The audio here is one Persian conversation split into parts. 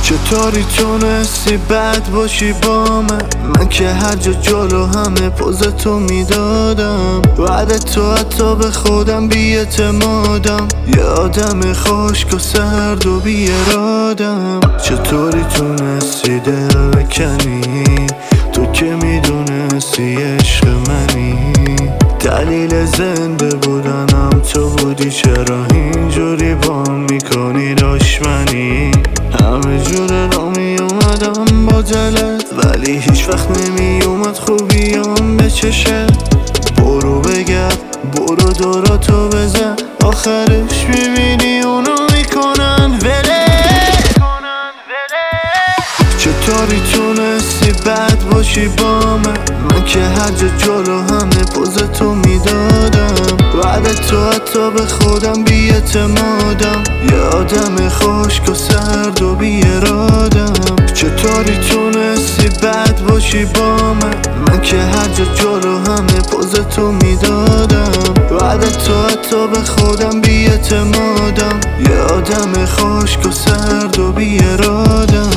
چطوری تونستی بد باشی با من که هر جا جلو همه پوزتو میدادم. بعد تو حتی به خودم بی‌اعتمادم، یه آدم خشک و سرد و بی ارادم. چطوری تونستی دل بکنی تو که میدونستی عشق منی؟ دلیل زنده بودنم تو بودی، چرا اینجوری بام میکنی دشمنی؟ همه جور را میومدم با دلت، ولی هیچ وقت نمیومد خوبیام به چشت. برو بگرد، برو دوراتو بزن، آخرش میبینی اونو میکنن وله. چطوری تونستی بد باشی با من که هر جا جلو همه پوزتو میدادم. بعد تو حتی به خودم بی‌اعتمادم، یه آدم خشک و سرد و بی ارادم. چطوری تونستی بد باشی با من که هر جا جلو همه پوزتو میدادم. بعد تو حتی به خودم بی‌اعتمادم، یه آدم خشک و سرد و بی ارادم.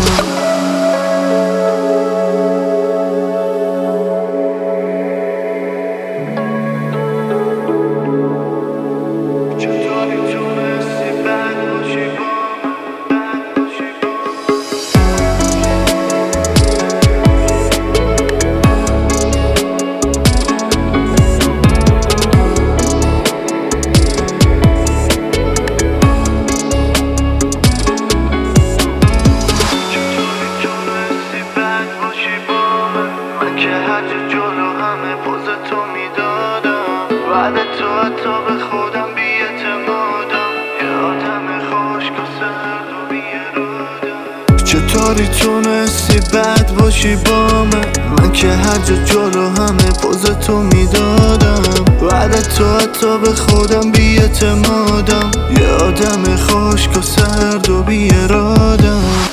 که هر جا جلو همه پوزتو میدادم. بعد تو حتی به خودم بی‌اعتمادم، یه آدم خشک و سرد و بی ارادم. چطوری تونستی بد باشی با من که هر جا جلو همه پوزتو میدادم. بعد تو حتی به خودم بی‌اعتمادم، یه آدم خشک و سرد و بی ارادم.